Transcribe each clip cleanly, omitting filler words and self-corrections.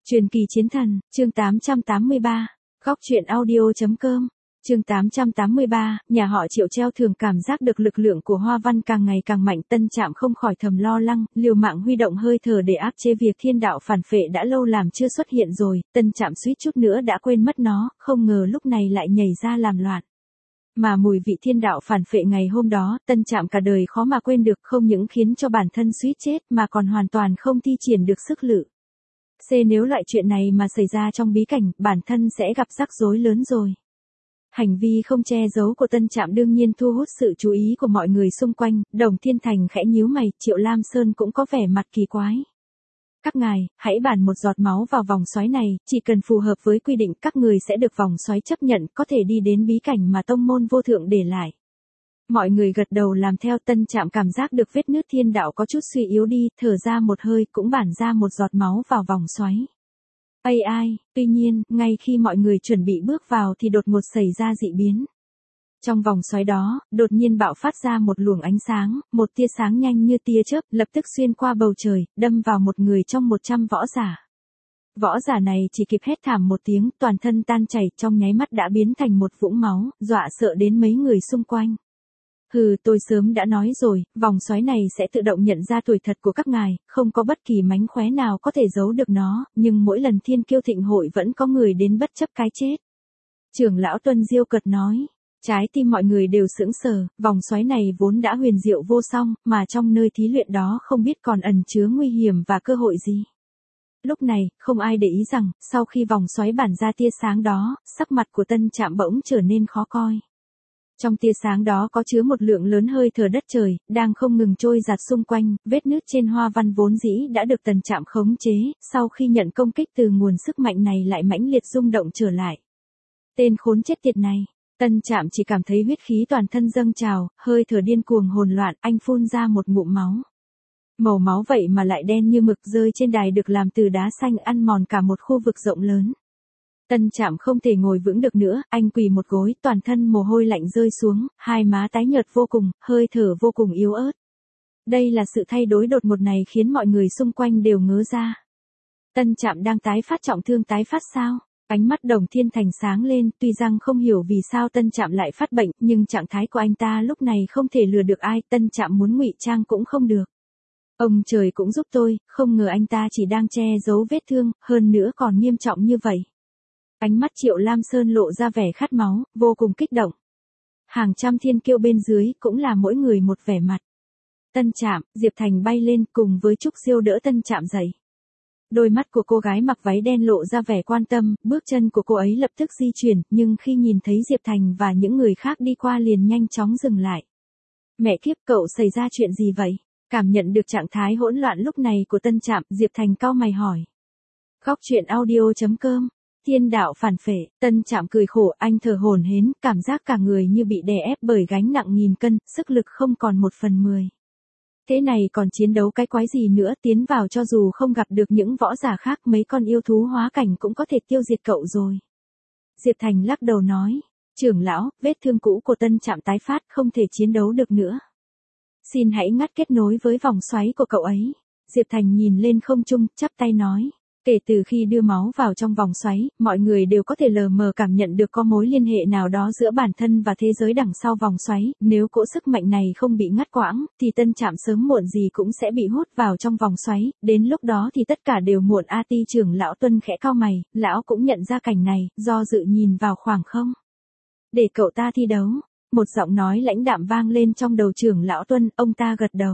Truyền kỳ chiến thần, chương 883, góc truyện audio.com, chương 883, nhà họ Triệu treo thường cảm giác được lực lượng của Hoa Văn càng ngày càng mạnh. Tân Trạm không khỏi thầm lo lắng, liều mạng huy động hơi thở để áp chế việc thiên đạo phản phệ đã lâu làm chưa xuất hiện rồi. Tân Trạm suýt chút nữa đã quên mất nó, không ngờ lúc này lại nhảy ra làm loạn. Mà mùi vị thiên đạo phản phệ ngày hôm đó, Tân Trạm cả đời khó mà quên được, không những khiến cho bản thân suýt chết mà còn hoàn toàn không thi triển được sức lực. Nếu loại chuyện này mà xảy ra trong bí cảnh, bản thân sẽ gặp rắc rối lớn rồi. Hành vi không che giấu của Tân Trạm đương nhiên thu hút sự chú ý của mọi người xung quanh. Đồng Thiên Thành khẽ nhíu mày, Triệu Lam Sơn cũng có vẻ mặt kỳ quái. Các ngài, hãy bàn một giọt máu vào vòng xoáy này, chỉ cần phù hợp với quy định các người sẽ được vòng xoáy chấp nhận, có thể đi đến bí cảnh mà tông môn vô thượng để lại. Mọi người gật đầu làm theo. Tân Trạm cảm giác được vết nứt thiên đạo có chút suy yếu đi, thở ra một hơi cũng bản ra một giọt máu vào vòng xoáy. Tuy nhiên, ngay khi mọi người chuẩn bị bước vào thì đột ngột xảy ra dị biến. Trong vòng xoáy đó, đột nhiên bạo phát ra một luồng ánh sáng, một tia sáng nhanh như tia chớp, lập tức xuyên qua bầu trời, đâm vào một người trong 100 võ giả. Võ giả này chỉ kịp hét thảm một tiếng, toàn thân tan chảy, trong nháy mắt đã biến thành một vũng máu, dọa sợ đến mấy người xung quanh. Tôi sớm đã nói rồi, vòng xoáy này sẽ tự động nhận ra tuổi thật của các ngài, không có bất kỳ mánh khóe nào có thể giấu được nó, nhưng mỗi lần Thiên Kiêu Thịnh hội vẫn có người đến bất chấp cái chết. Trưởng lão Tuân Diêu cợt nói, trái tim mọi người đều sững sờ, vòng xoáy này vốn đã huyền diệu vô song, mà trong nơi thí luyện đó không biết còn ẩn chứa nguy hiểm và cơ hội gì. Lúc này, không ai để ý rằng, sau khi vòng xoáy bản ra tia sáng đó, sắc mặt của Tân Trạm bỗng trở nên khó coi. Trong tia sáng đó có chứa một lượng lớn hơi thở đất trời, đang không ngừng trôi giạt xung quanh. Vết nứt trên Hoa Văn vốn dĩ đã được Tân Trạm khống chế, sau khi nhận công kích từ nguồn sức mạnh này lại mãnh liệt rung động trở lại. Tên khốn chết tiệt này. Tân Trạm chỉ cảm thấy huyết khí toàn thân dâng trào, hơi thở điên cuồng hỗn loạn, anh phun ra một ngụm máu. Màu máu vậy mà lại đen như mực, rơi trên đài được làm từ đá xanh, ăn mòn cả một khu vực rộng lớn. Tân Trạm không thể ngồi vững được nữa, anh quỳ một gối, toàn thân mồ hôi lạnh rơi xuống, hai má tái nhợt vô cùng, hơi thở vô cùng yếu ớt. Đây là sự thay đổi đột ngột này khiến mọi người xung quanh đều ngớ ra. Tân Trạm đang tái phát trọng thương, tái phát sao? Ánh mắt Đồng Thiên Thành sáng lên, tuy rằng không hiểu vì sao Tân Trạm lại phát bệnh, nhưng trạng thái của anh ta lúc này không thể lừa được ai. Tân Trạm muốn ngụy trang cũng không được. Ông trời cũng giúp tôi, không ngờ anh ta chỉ đang che giấu vết thương, hơn nữa còn nghiêm trọng như vậy. Ánh mắt Triệu Lam Sơn lộ ra vẻ khát máu, vô cùng kích động. Hàng trăm thiên kiêu bên dưới cũng là mỗi người một vẻ mặt. Tân Trạm, Diệp Thành bay lên cùng với Trúc Siêu đỡ Tân Trạm dậy. Đôi mắt của cô gái mặc váy đen lộ ra vẻ quan tâm, bước chân của cô ấy lập tức di chuyển, nhưng khi nhìn thấy Diệp Thành và những người khác đi qua liền nhanh chóng dừng lại. Mẹ kiếp, cậu xảy ra chuyện gì vậy? Cảm nhận được trạng thái hỗn loạn lúc này của Tân Trạm, Diệp Thành cau mày hỏi. Góc truyện audio.com. Thiên đạo phản phệ. Tân Trạm cười khổ, anh thở hổn hển, cảm giác cả người như bị đè ép bởi gánh nặng nghìn cân, sức lực không còn 1/10. Thế này còn chiến đấu cái quái gì nữa, tiến vào cho dù không gặp được những võ giả khác, mấy con yêu thú hóa cảnh cũng có thể tiêu diệt cậu rồi. Diệp Thành lắc đầu nói, trưởng lão, vết thương cũ của Tân Trạm tái phát, không thể chiến đấu được nữa. Xin hãy ngắt kết nối với vòng xoáy của cậu ấy. Diệp Thành nhìn lên không trung, chắp tay nói. Kể từ khi đưa máu vào trong vòng xoáy, mọi người đều có thể lờ mờ cảm nhận được có mối liên hệ nào đó giữa bản thân và thế giới đằng sau vòng xoáy. Nếu cỗ sức mạnh này không bị ngắt quãng, thì Tân Trạm sớm muộn gì cũng sẽ bị hút vào trong vòng xoáy. Đến lúc đó thì tất cả đều muộn. Trưởng lão Tuân khẽ cau mày, lão cũng nhận ra cảnh này, do dự nhìn vào khoảng không. Để cậu ta thi đấu. Một giọng nói lãnh đạm vang lên trong đầu trưởng lão Tuân, ông ta gật đầu.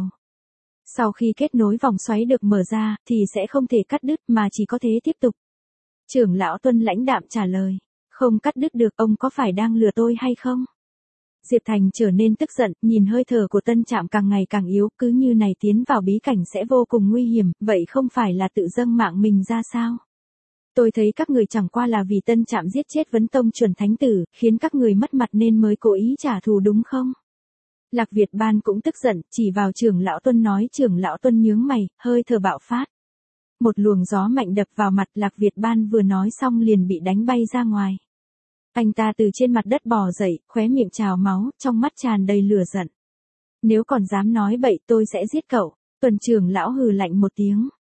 Sau khi kết nối vòng xoáy được mở ra, thì sẽ không thể cắt đứt mà chỉ có thể tiếp tục. Trưởng lão Tuân lãnh đạm trả lời. Không cắt đứt được, ông có phải đang lừa tôi hay không? Diệp Thành trở nên tức giận, nhìn hơi thở của Tân Trạm càng ngày càng yếu, cứ như này tiến vào bí cảnh sẽ vô cùng nguy hiểm, vậy không phải là tự dâng mạng mình ra sao? Tôi thấy các người chẳng qua là vì Tân Trạm giết chết Vấn Tông chuẩn thánh tử, khiến các người mất mặt nên mới cố ý trả thù đúng không? Lạc Việt Ban cũng tức giận, chỉ vào trưởng lão Tuân nói. Trưởng lão Tuân nhướng mày, hơi thở bạo phát. Một luồng gió mạnh đập vào mặt, Lạc Việt Ban vừa nói xong liền bị đánh bay ra ngoài. Anh ta từ trên mặt đất bò dậy, khóe miệng trào máu, trong mắt tràn đầy lửa giận. Nếu còn dám nói bậy tôi sẽ giết cậu. Tuần trưởng lão hừ lạnh một tiếng.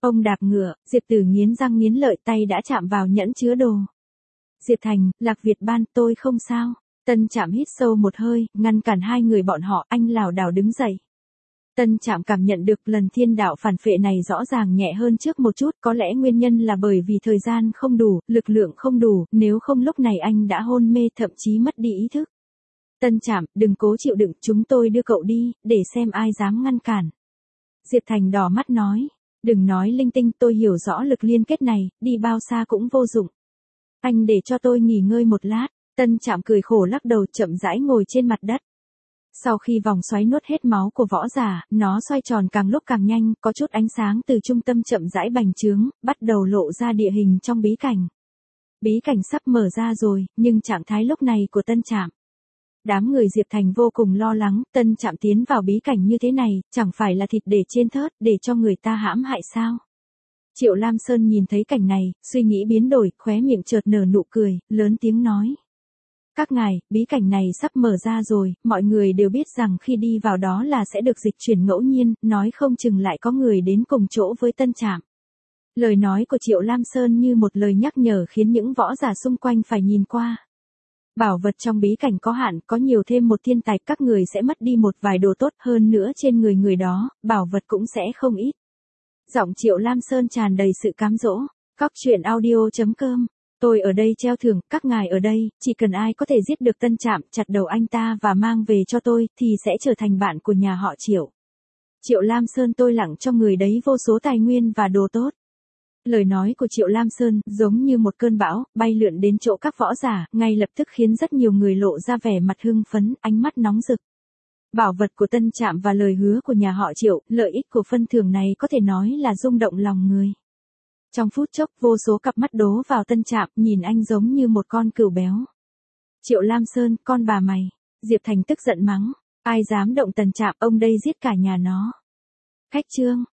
Ông đạp ngựa, Diệp Tử nghiến răng nghiến lợi, tay đã chạm vào nhẫn chứa đồ. Diệp Thành, Lạc Việt Ban, tôi không sao. Tân Trạm hít sâu một hơi, ngăn cản hai người bọn họ, anh lảo đảo đứng dậy. Tân Trạm cảm nhận được lần thiên đạo phản phệ này rõ ràng nhẹ hơn trước một chút, có lẽ nguyên nhân là bởi vì thời gian không đủ, lực lượng không đủ, nếu không lúc này anh đã hôn mê thậm chí mất đi ý thức. Tân Trạm, đừng cố chịu đựng, chúng tôi đưa cậu đi, để xem ai dám ngăn cản. Diệp Thành đỏ mắt nói, đừng nói linh tinh, tôi hiểu rõ lực liên kết này, đi bao xa cũng vô dụng. Anh để cho tôi nghỉ ngơi một lát. Tân Trạm cười khổ lắc đầu, chậm rãi ngồi trên mặt đất. Sau khi vòng xoáy nuốt hết máu của võ giả, nó xoay tròn càng lúc càng nhanh, có chút ánh sáng từ trung tâm chậm rãi bành trướng, bắt đầu lộ ra địa hình trong bí cảnh. Bí cảnh sắp mở ra rồi, nhưng trạng thái lúc này của Tân Trạm. Đám người Diệp Thành vô cùng lo lắng, Tân Trạm tiến vào bí cảnh như thế này, chẳng phải là thịt để trên thớt, để cho người ta hãm hại sao? Triệu Lam Sơn nhìn thấy cảnh này, suy nghĩ biến đổi, khóe miệng chợt nở nụ cười, lớn tiếng nói. Các ngài, bí cảnh này sắp mở ra rồi, mọi người đều biết rằng khi đi vào đó là sẽ được dịch chuyển ngẫu nhiên, nói không chừng lại có người đến cùng chỗ với Tân Trạm. Lời nói của Triệu Lam Sơn như một lời nhắc nhở khiến những võ giả xung quanh phải nhìn qua. Bảo vật trong bí cảnh có hạn, có nhiều thêm một thiên tài, các người sẽ mất đi một vài đồ tốt, hơn nữa trên người đó, bảo vật cũng sẽ không ít. Giọng Triệu Lam Sơn tràn đầy sự cám dỗ. Góc truyện audio.com. Tôi ở đây treo thưởng, các ngài ở đây, chỉ cần ai có thể giết được Tân Trạm, chặt đầu anh ta và mang về cho tôi, thì sẽ trở thành bạn của nhà họ Triệu. Triệu Lam Sơn, tôi lặng cho người đấy vô số tài nguyên và đồ tốt. Lời nói của Triệu Lam Sơn giống như một cơn bão, bay lượn đến chỗ các võ giả, ngay lập tức khiến rất nhiều người lộ ra vẻ mặt hưng phấn, ánh mắt nóng rực. Bảo vật của Tân Trạm và lời hứa của nhà họ Triệu, lợi ích của phân thưởng này có thể nói là rung động lòng người. Trong phút chốc, vô số cặp mắt đố vào Tân Trạm, nhìn anh giống như một con cừu béo. Triệu Lam Sơn, con bà mày. Diệp Thành tức giận mắng. Ai dám động Tân Trạm, ông đây giết cả nhà nó. Khách trương.